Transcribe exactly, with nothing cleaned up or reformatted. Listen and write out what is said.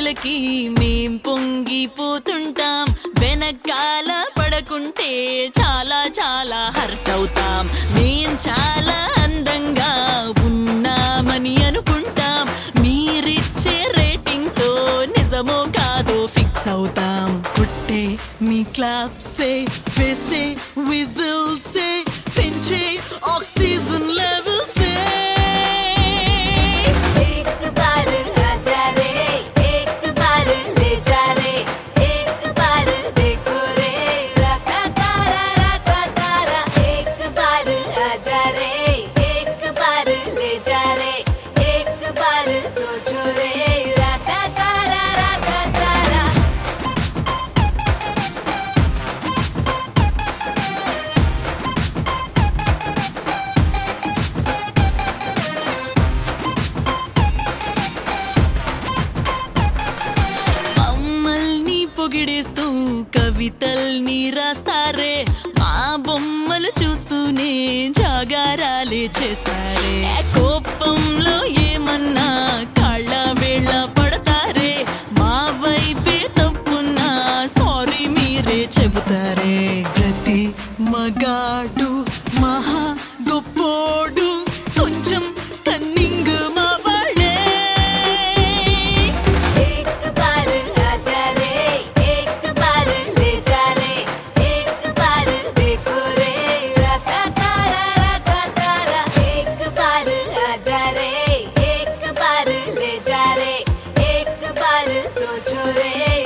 మాటలకి మేం పొంగిపోతుంటాం, వెనకాల పడకుంటే చాలా చాలా హర్ట్ అవుతాం. మేం చాలా అందంగా ఉన్నామని అనుకుంటాం, మీరిచ్చే రేటింగ్ తో నిజమో కాదో ఫిక్స్ అవుతాం. కొట్టే మీ క్లాప్సే, వేసే విజిల్సే, పెంచే ఆక్సిజన్ లెవెల్సే. పొగిడేస్తూ కవితల్ని రాస్తారే, మా బొమ్మలు చూస్తూనే జాగారాలే చేస్తారే. కోపంలో ఏమన్నా కాళ్ళ వేళ్ళ పడతారే, మా వైపే తప్పున్నా సారీ మీరే చెబుతారే. ప్రతి మగాడు మహా గొప్పోడు, కొంచెం కన్నింగ్ మా వాళ్ళే. सोचो रे